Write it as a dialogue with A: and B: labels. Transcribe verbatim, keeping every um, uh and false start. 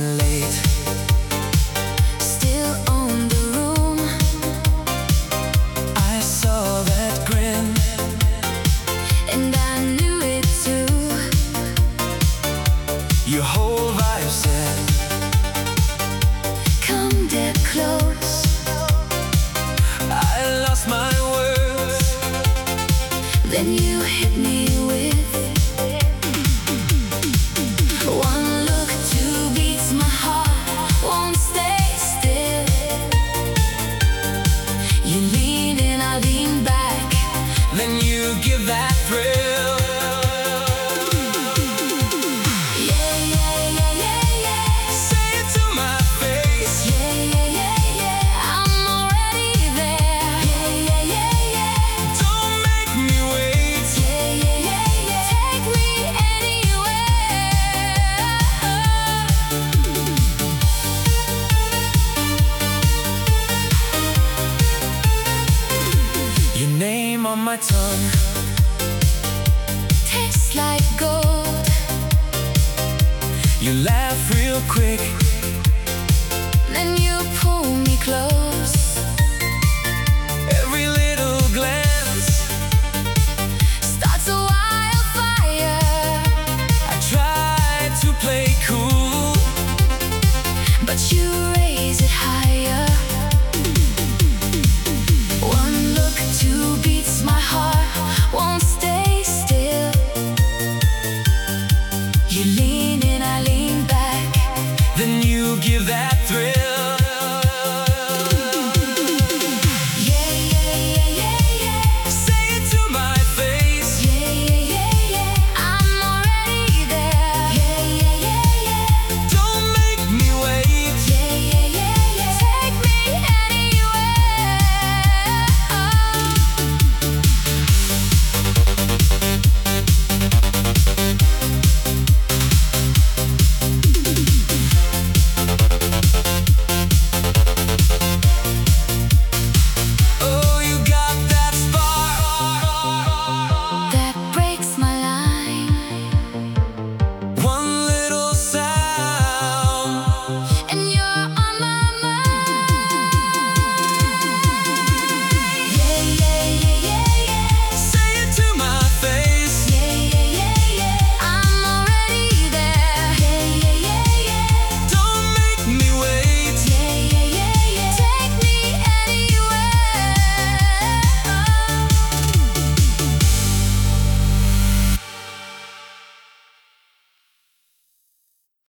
A: and late, still own the room. I saw that grin, and I knew it too. Your whole vibe said, come dead close. I lost my words, then you hit me with one look, two beats, my heart won't stay still. You lean in, I lean back, then you give that thrill. Yeah, yeah, yeah, yeah, yeah. Say it to my face. Yeah, yeah, yeah, yeah. I'm already there. Yeah, yeah, yeah, yeah. Don't make me wait. Yeah, yeah, yeah, yeah. Take me anywhere. Your name on my tongue tastes like gold. You laugh real quick, then you pull me close. Every little glance starts a wildfire. I try to play cool, but you raise it higher. One look, two beats, my heart won't stay still. You lean in, I lean back, then you give that thrill.